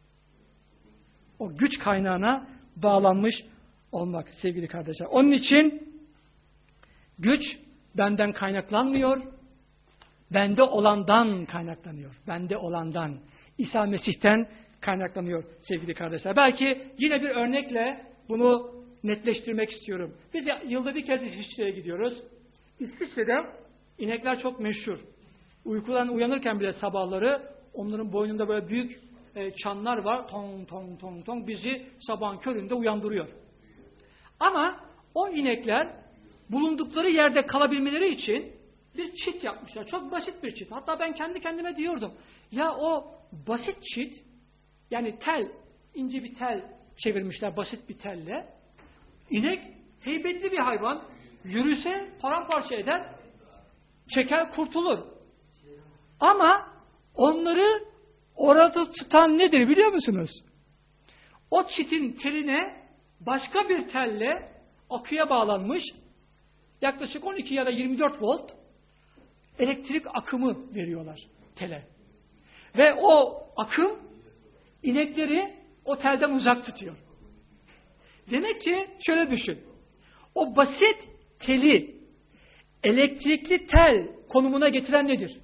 O güç kaynağına bağlanmış olmak sevgili kardeşler. Onun için güç benden kaynaklanmıyor, bende olandan kaynaklanıyor. Bende olandan, İsa Mesih'ten kaynaklanıyor sevgili kardeşler. Belki yine bir örnekle bunu netleştirmek istiyorum. Biz yılda bir kez İsviçre'ye gidiyoruz. İsviçre'de inekler çok meşhur. Uykudan uyanırken bile sabahları onların boynunda böyle büyük e, çanlar var. Tong tong tong tong bizi sabahın köründe uyandırıyor. Ama o inekler bulundukları yerde kalabilmeleri için bir çit yapmışlar. Çok basit bir çit. Hatta ben kendi kendime diyordum. Ya o basit çit, yani tel, ince bir tel çevirmişler basit bir telle. İnek heybetli bir hayvan. Yürüse paramparça eder. Çeker kurtulur. Ama onları orada tutan nedir biliyor musunuz? O çitin teline başka bir telle aküye bağlanmış yaklaşık on iki ya da yirmi dört volt elektrik akımı veriyorlar tele. Ve o akım inekleri o telden uzak tutuyor. Demek ki şöyle düşün. O basit teli elektrikli tel konumuna getiren nedir?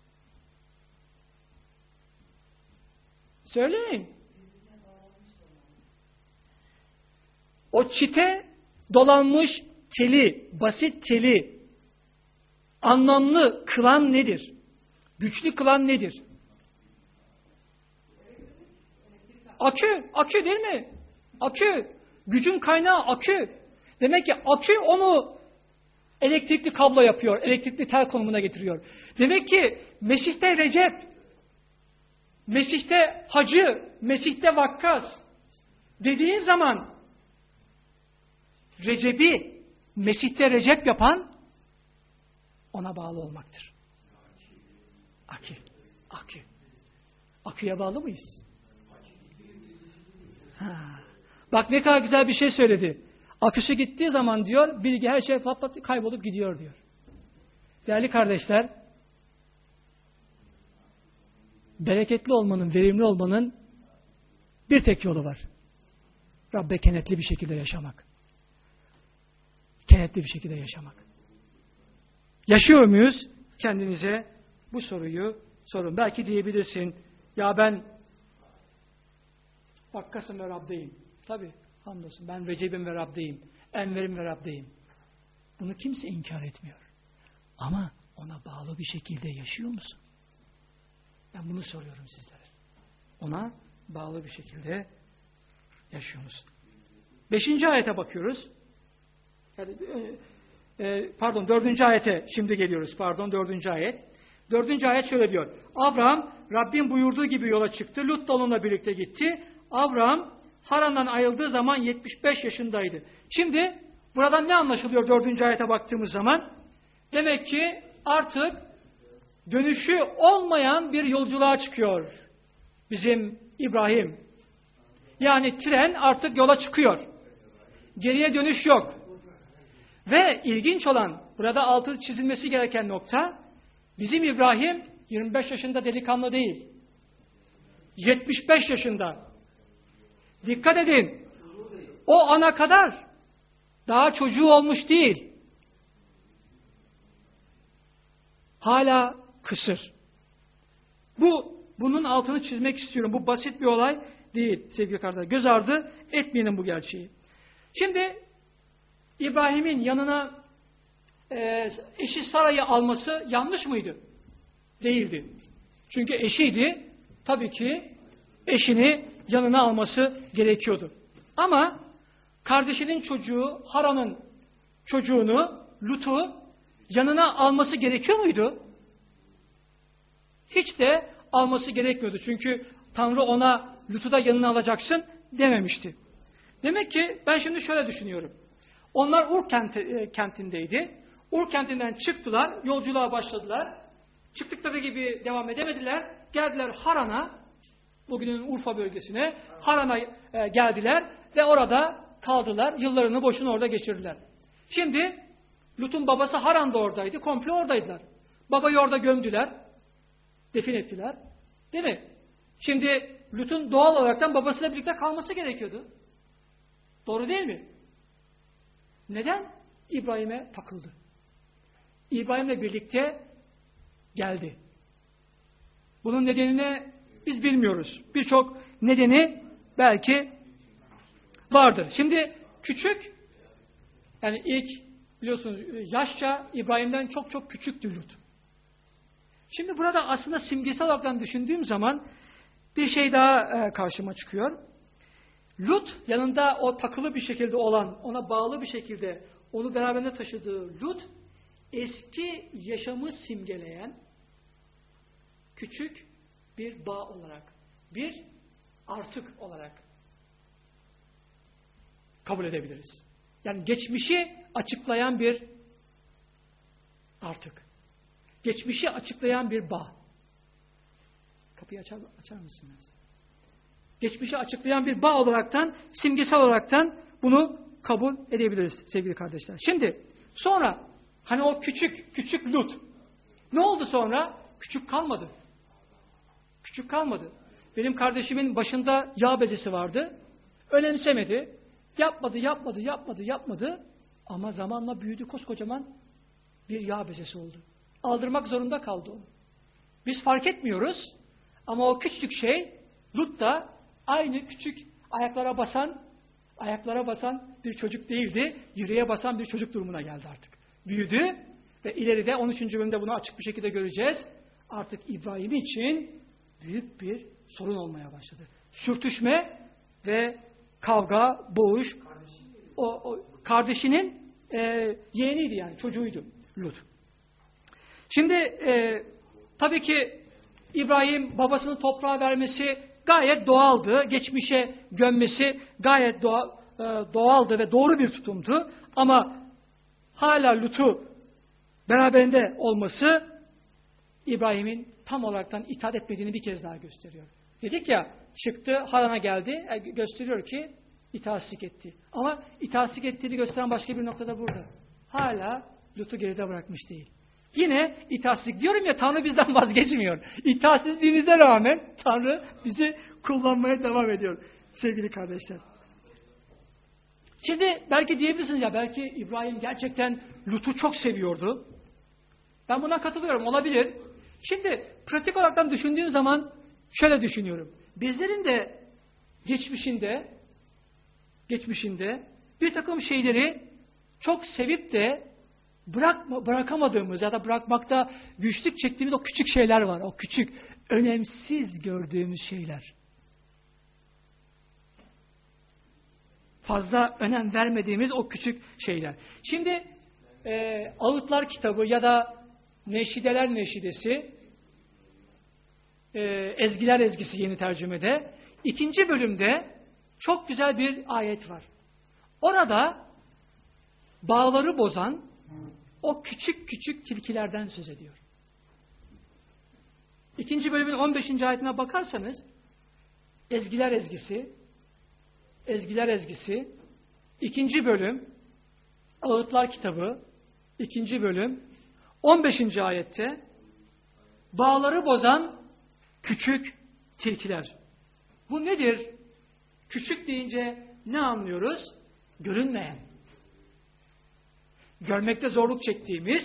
Söyleyin. O çite dolanmış teli, basit teli anlamlı kılan nedir? Güçlü kılan nedir? Akü, akü değil mi? Akü. Gücün kaynağı akü. Demek ki akü onu elektrikli kablo yapıyor, elektrikli tel konumuna getiriyor. Demek ki Mesih'te Recep, Mesih'te Hacı, Mesih'te Vakkas dediğin zaman Recep'i Mesih'te Recep yapan ona bağlı olmaktır. Akü, akü. Aküye bağlı mıyız? Ha. Bak ne kadar güzel bir şey söyledi. Aküsü gittiği zaman diyor, bilgi her şey pat pat kaybolup gidiyor diyor. Değerli kardeşler, bereketli olmanın, verimli olmanın bir tek yolu var. Rabbe kenetli bir şekilde yaşamak. Kenetli bir şekilde yaşamak. Yaşıyor muyuz? Kendinize bu soruyu sorun. Belki diyebilirsin, ya ben Vakkas'ım ve Rab'deyim. Tabii, hamdolsun. Ben Recep'im ve Rab'deyim. Enver'im ve Rab'deyim. Bunu kimse inkar etmiyor. Ama ona bağlı bir şekilde yaşıyor musun? Ben bunu soruyorum sizlere. Ona bağlı bir şekilde yaşıyor musun? Beşinci ayete bakıyoruz. Yani, e, pardon, dördüncü ayete şimdi geliyoruz. Pardon, dördüncü ayet. Dördüncü ayet şöyle diyor. Abraham, Rabbin buyurduğu gibi yola çıktı. Lut da onunla birlikte gitti. Abraham, Haran'dan ayrıldığı zaman yetmiş beş yaşındaydı. Şimdi buradan ne anlaşılıyor dördüncü ayete baktığımız zaman? Demek ki artık dönüşü olmayan bir yolculuğa çıkıyor bizim İbrahim. Yani tren artık yola çıkıyor. Geriye dönüş yok. Ve ilginç olan, burada altı çizilmesi gereken nokta, bizim İbrahim yirmi beş yaşında delikanlı değil. yetmiş beş yaşında. Dikkat edin. O ana kadar daha çocuğu olmuş değil. Hala kısır. Bu, bunun altını çizmek istiyorum. Bu basit bir olay değil sevgili kardeşler. Göz ardı etmeyelim bu gerçeği. Şimdi İbrahim'in yanına e, eşi Sara'yı alması yanlış mıydı? Değildi. Çünkü eşiydi. Tabii ki eşini yanına alması gerekiyordu. Ama kardeşinin çocuğu, Haran'ın çocuğunu, Lut'u yanına alması gerekiyor muydu? Hiç de alması gerekmiyordu. Çünkü Tanrı ona Lut'u da yanına alacaksın dememişti. Demek ki ben şimdi şöyle düşünüyorum. Onlar Ur kenti, kentindeydi. Ur kentinden çıktılar, yolculuğa başladılar. Çıktıkları gibi devam edemediler. Geldiler Haran'a, bugünün Urfa bölgesine, Haran'a e, geldiler ve orada kaldılar. Yıllarını boşuna orada geçirdiler. Şimdi Lut'un babası Haran da oradaydı. Komple oradaydılar. Babayı orada gömdüler. Defin ettiler. Değil mi? Şimdi Lut'un doğal olaraktan babasıyla birlikte kalması gerekiyordu. Doğru değil mi? Neden? İbrahim'e takıldı. İbrahim'le birlikte geldi. Bunun nedenine Biz bilmiyoruz. Birçok nedeni belki vardır. Şimdi küçük, yani ilk biliyorsunuz yaşça İbrahim'den çok çok küçüktü Lut. Şimdi burada aslında simgesel olarak düşündüğüm zaman bir şey daha karşıma çıkıyor. Lut, yanında o takılı bir şekilde olan, ona bağlı bir şekilde onu beraberinde taşıdığı Lut, eski yaşamı simgeleyen küçük bir bağ olarak, bir artık olarak kabul edebiliriz. Yani geçmişi açıklayan bir artık. Geçmişi açıklayan bir bağ. Kapıyı açar, açar mısınız? Geçmişi açıklayan bir bağ olaraktan, simgesel olaraktan bunu kabul edebiliriz sevgili kardeşler. Şimdi sonra hani o küçük küçük Lut ne oldu sonra? Küçük kalmadı. Küçük kalmadı. Benim kardeşimin başında yağ bezesi vardı. Önemsemedi. Yapmadı, yapmadı, yapmadı, yapmadı. Ama zamanla büyüdü, koskocaman bir yağ bezesi oldu. Aldırmak zorunda kaldı onu. Biz fark etmiyoruz. Ama o küçücük şey, Lut da aynı küçük ayaklara basan, ayaklara basan bir çocuk değildi. Yüreğe basan bir çocuk durumuna geldi artık. Büyüdü ve ileride on üçüncü bölümde bunu açık bir şekilde göreceğiz. Artık İbrahim için büyük bir sorun olmaya başladı. Sürtüşme ve kavga, boğuş. O, o kardeşinin e, yeğeniydi yani, çocuğuydu Lut. Şimdi e, tabii ki İbrahim babasının toprağa vermesi gayet doğaldı. Geçmişe gömmesi gayet doğal, e, doğaldı ve doğru bir tutumdu. Ama hala Lut'u beraberinde olması İbrahim'in tam olaraktan itaat etmediğini bir kez daha gösteriyor. Dedik ya, çıktı Haran'a geldi, e, gösteriyor ki itaatsizlik etti. Ama itaatsizlik ettiğini gösteren başka bir noktada burada. Hala Lut'u geride bırakmış değil. Yine itaatsizlik. Diyorum ya, Tanrı bizden vazgeçmiyor. İtaatsizliğimize rağmen Tanrı bizi kullanmaya devam ediyor sevgili kardeşler. Şimdi belki diyebilirsiniz ya, belki İbrahim gerçekten Lut'u çok seviyordu. Ben buna katılıyorum, olabilir. Şimdi pratik olarak düşündüğüm zaman şöyle düşünüyorum. Bizlerin de geçmişinde geçmişinde bir takım şeyleri çok sevip de bırakma, bırakamadığımız ya da bırakmakta güçlük çektiğimiz o küçük şeyler var. O küçük, önemsiz gördüğümüz şeyler. Fazla önem vermediğimiz o küçük şeyler. Şimdi e, Ağıtlar kitabı ya da Neşideler Neşidesi, e, Ezgiler Ezgisi yeni tercümede, ikinci bölümde çok güzel bir ayet var. Orada bağları bozan o küçük küçük tilkilerden söz ediyor. İkinci bölümün on beşinci ayetine bakarsanız, Ezgiler Ezgisi, Ezgiler Ezgisi, ikinci bölüm, Ağıtlar kitabı, ikinci bölüm, on beşinci ayette bağları bozan küçük tilkiler. Bu nedir? Küçük deyince ne anlıyoruz? Görünmeyen. Görmekte zorluk çektiğimiz,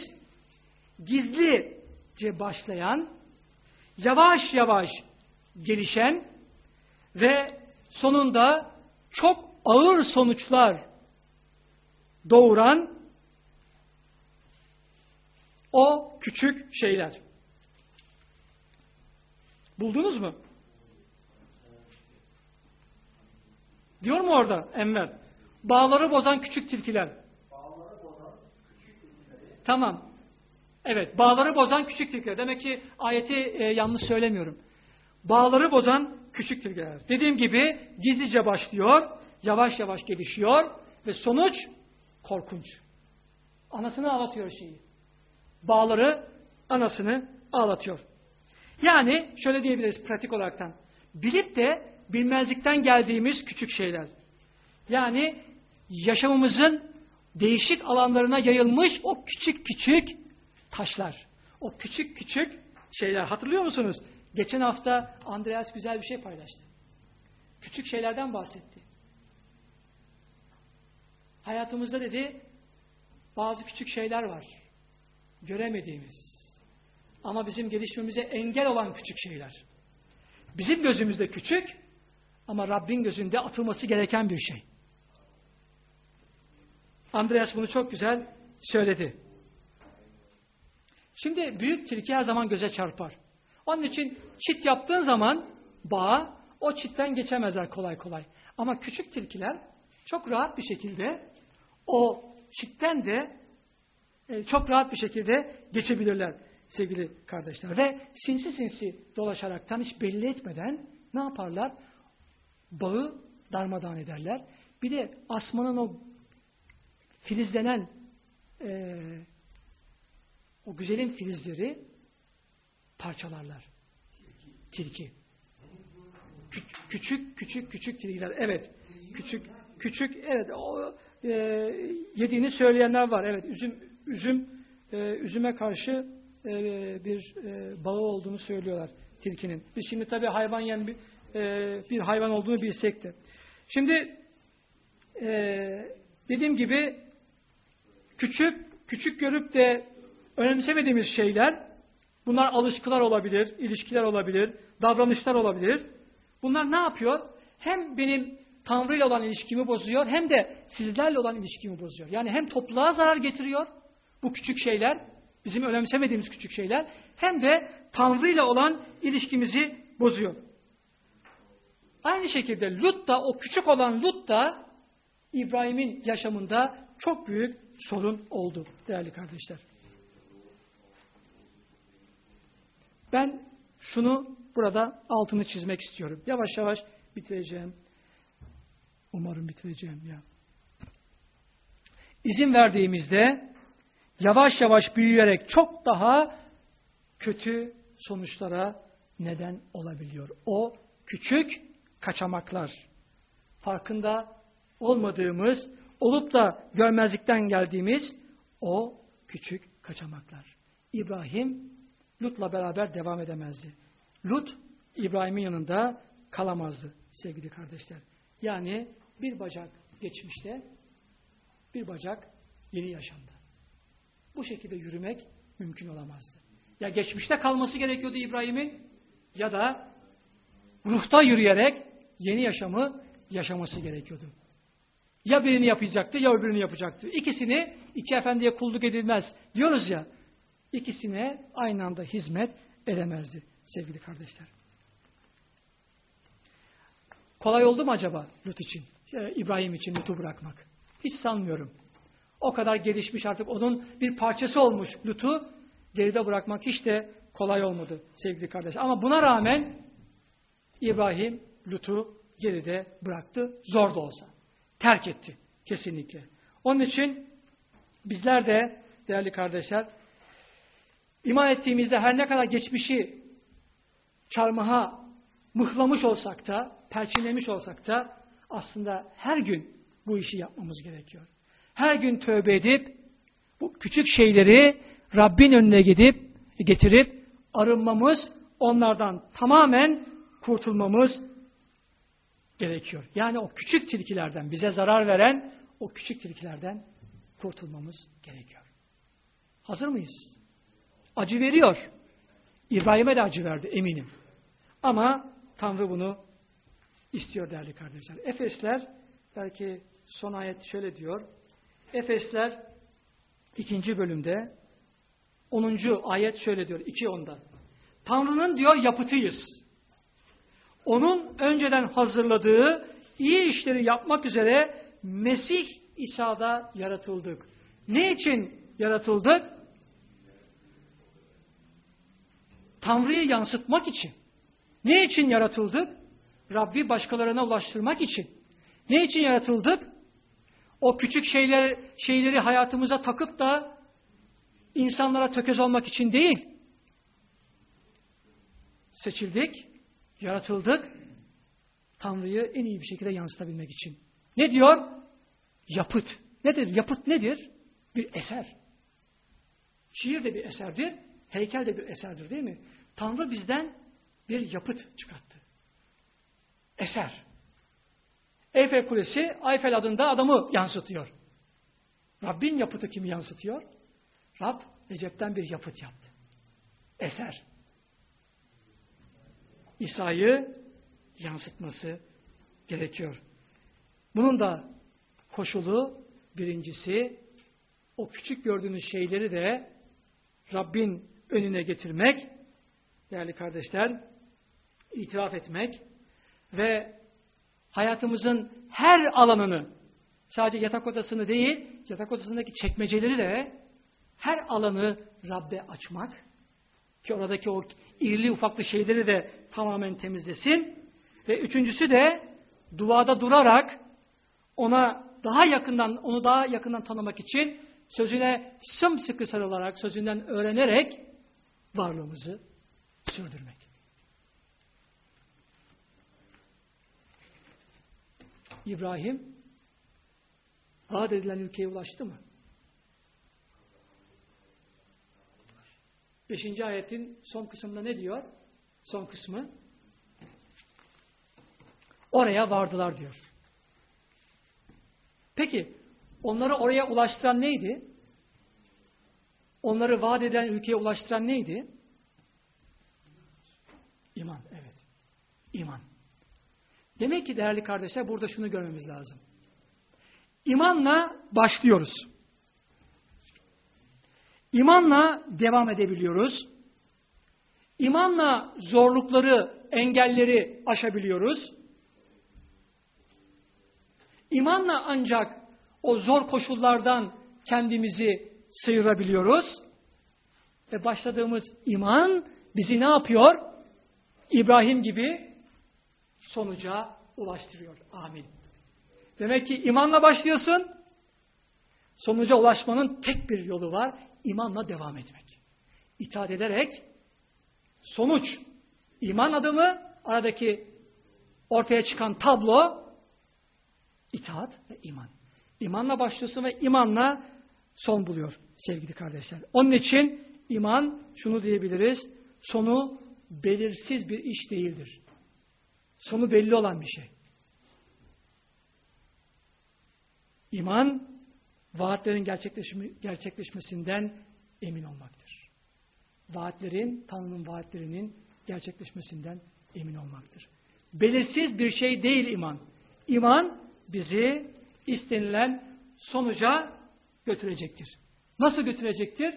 gizlice başlayan, yavaş yavaş gelişen ve sonunda çok ağır sonuçlar doğuran o küçük şeyler. Buldunuz mu? Diyor mu orada Enver? Bağları bozan küçük tilkiler. Bağları bozan küçük tilkileri. Tamam. Evet, bağları bozan küçük tilkiler. Demek ki ayeti e, yanlış söylemiyorum. Bağları bozan küçük tilkiler. Dediğim gibi gizlice başlıyor, yavaş yavaş gelişiyor ve sonuç korkunç. Anasını ağlatıyor şeyi. Bağları anasını ağlatıyor. Yani şöyle diyebiliriz pratik olaraktan. Bilip de bilmezlikten geldiğimiz küçük şeyler. Yani yaşamımızın değişik alanlarına yayılmış o küçük küçük taşlar. O küçük küçük şeyler. Hatırlıyor musunuz? Geçen hafta Andreas güzel bir şey paylaştı. Küçük şeylerden bahsetti. Hayatımızda dedi bazı küçük şeyler var. Göremediğimiz. Ama bizim gelişmemize engel olan küçük şeyler. Bizim gözümüzde küçük ama Rabbin gözünde atılması gereken bir şey. Andreas bunu çok güzel söyledi. Şimdi büyük tilki her zaman göze çarpar. Onun için çit yaptığın zaman bağa o çitten geçemezler kolay kolay. Ama küçük tilkiler çok rahat bir şekilde o çitten de e, çok rahat bir şekilde geçebilirler sevgili kardeşler. Ve sinsi sinsi dolaşaraktan hiç belli etmeden ne yaparlar? Bağı darmadağın ederler. Bir de asmanın o filizlenen e, o güzelin filizleri parçalarlar. Tilki. Kü küçük küçük küçük tilkiler. Evet. Küçük küçük evet o e, yediğini söyleyenler var. Evet üzüm üzüm e, üzüme karşı e, bir e, bağı olduğunu söylüyorlar tilkinin. Biz şimdi tabii hayvan yiyen bir, e, bir hayvan olduğunu bilsek de. Şimdi e, dediğim gibi küçük küçük görüp de önemsemediğimiz şeyler, bunlar alışkılar olabilir, ilişkiler olabilir, davranışlar olabilir. Bunlar ne yapıyor? Hem benim Tanrı ile olan ilişkimi bozuyor, hem de sizlerle olan ilişkimi bozuyor. Yani hem topluluğa zarar getiriyor, bu küçük şeyler, bizim önemsemediğimiz küçük şeyler, hem de Tanrı ile olan ilişkimizi bozuyor. Aynı şekilde Lut da, o küçük olan Lut da İbrahim'in yaşamında çok büyük sorun oldu değerli kardeşler. Ben şunu burada altını çizmek istiyorum. Yavaş yavaş bitireceğim. Umarım bitireceğim ya. İzin verdiğimizde yavaş yavaş büyüyerek çok daha kötü sonuçlara neden olabiliyor. O küçük kaçamaklar. Farkında olmadığımız, olup da görmezlikten geldiğimiz o küçük kaçamaklar. İbrahim Lut'la beraber devam edemezdi. Lut, İbrahim'in yanında kalamazdı sevgili kardeşler. Yani bir bacak geçmişte, bir bacak yeni yaşamda. Bu şekilde yürümek mümkün olamazdı. Ya geçmişte kalması gerekiyordu İbrahim'in, ya da ruhta yürüyerek yeni yaşamı yaşaması gerekiyordu. Ya birini yapacaktı, ya öbürünü yapacaktı. İkisini, iki efendiye kulluk edilmez diyoruz ya, İkisine aynı anda hizmet edemezdi sevgili kardeşler. Kolay oldu mu acaba Lut için, İbrahim için Lut'u bırakmak? Hiç sanmıyorum. O kadar gelişmiş, artık onun bir parçası olmuş Lut'u geride bırakmak hiç de kolay olmadı sevgili kardeşler. Ama buna rağmen İbrahim Lut'u geride bıraktı, zor da olsa. Terk etti kesinlikle. Onun için bizler de değerli kardeşler, İman ettiğimizde her ne kadar geçmişi çarmıha mıhlamış olsak da, perçinlemiş olsak da aslında her gün bu işi yapmamız gerekiyor. Her gün tövbe edip bu küçük şeyleri Rabbin önüne gidip getirip arınmamız, onlardan tamamen kurtulmamız gerekiyor. Yani o küçük tilkilerden, bize zarar veren o küçük tilkilerden kurtulmamız gerekiyor. Hazır mıyız? Acı veriyor. İbrahim'e de acı verdi eminim. Ama Tanrı bunu istiyor değerli kardeşler. Efesler, belki son ayet şöyle diyor. Efesler ikinci bölümde onuncu ayet şöyle diyor. iki onda. Tanrı'nın diyor yapıtıyız. Onun önceden hazırladığı iyi işleri yapmak üzere Mesih İsa'da yaratıldık. Ne için yaratıldık? Tanrı'yı yansıtmak için. Ne için yaratıldık? Rabbi başkalarına ulaştırmak için. Ne için yaratıldık? O küçük şeyler, şeyleri hayatımıza takıp da insanlara tökez olmak için değil. Seçildik, yaratıldık, Tanrı'yı en iyi bir şekilde yansıtabilmek için. Ne diyor? Yapıt. Nedir? Yapıt nedir? Bir eser. Şiir de bir eserdir, heykel de bir eserdir değil mi? Tanrı bizden bir yapıt çıkarttı. Eser. Eyfel Kulesi, Eyfel adında adamı yansıtıyor. Rabbin yapıtı kimi yansıtıyor? Rab, Recep'ten bir yapıt yaptı. Eser. İsa'yı yansıtması gerekiyor. Bunun da koşulu birincisi o küçük gördüğünüz şeyleri de Rabbin önüne getirmek, değerli kardeşler, itiraf etmek ve hayatımızın her alanını, sadece yatak odasını değil, yatak odasındaki çekmeceleri de her alanı Rabbe açmak ki oradaki o irili ufaklı şeyleri de tamamen temizlesin ve üçüncüsü de duada durarak ona daha yakından, onu daha yakından tanımak için sözüne sımsıkı sarılarak, sözünden öğrenerek varlığımızı sürdürmek. İbrahim vaat edilen ülkeye ulaştı mı? Beşinci ayetin son kısmında ne diyor? Son kısmı. Oraya vardılar diyor. Peki, onları oraya ulaştıran neydi? Onları vaat edilen ülkeye ulaştıran neydi? İman, evet. İman. Demek ki değerli kardeşler, burada şunu görmemiz lazım. İmanla başlıyoruz. İmanla devam edebiliyoruz. İmanla zorlukları, engelleri aşabiliyoruz. İmanla ancak o zor koşullardan kendimizi sıyırabiliyoruz. Ve başladığımız iman bizi ne yapıyor? İbrahim gibi sonuca ulaştırıyor. Amin. Demek ki imanla başlıyorsun. Sonuca ulaşmanın tek bir yolu var. İmanla devam etmek. İtaat ederek sonuç, iman adımı, aradaki ortaya çıkan tablo itaat ve iman. İmanla başlıyorsun ve imanla son buluyor sevgili kardeşler. Onun için iman, şunu diyebiliriz, sonu belirsiz bir iş değildir. Sonu belli olan bir şey. İman, vaatlerin gerçekleşme, gerçekleşmesinden emin olmaktır. Vaatlerin, Tanrı'nın vaatlerinin gerçekleşmesinden emin olmaktır. Belirsiz bir şey değil iman. İman bizi istenilen sonuca götürecektir. Nasıl götürecektir?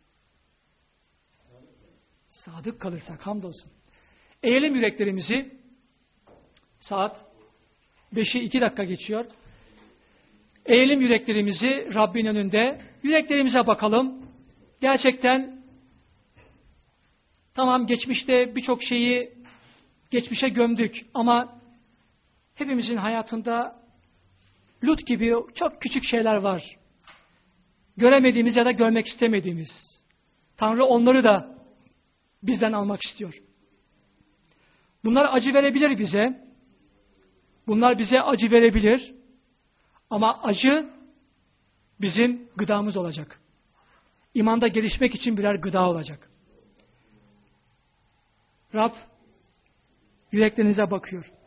Sadık kalırsak, hamdolsun. Eğelim yüreklerimizi. Saat beşi iki dakika geçiyor. Eğelim yüreklerimizi Rabbin önünde. Yüreklerimize bakalım. Gerçekten tamam, geçmişte birçok şeyi geçmişe gömdük ama hepimizin hayatında Lut gibi çok küçük şeyler var. Göremediğimiz ya da görmek istemediğimiz. Tanrı onları da bizden almak istiyor. Bunlar acı verebilir bize. Bunlar bize acı verebilir. Ama acı bizim gıdamız olacak. İmanda gelişmek için birer gıda olacak. Rab yüreklerinize bakıyor.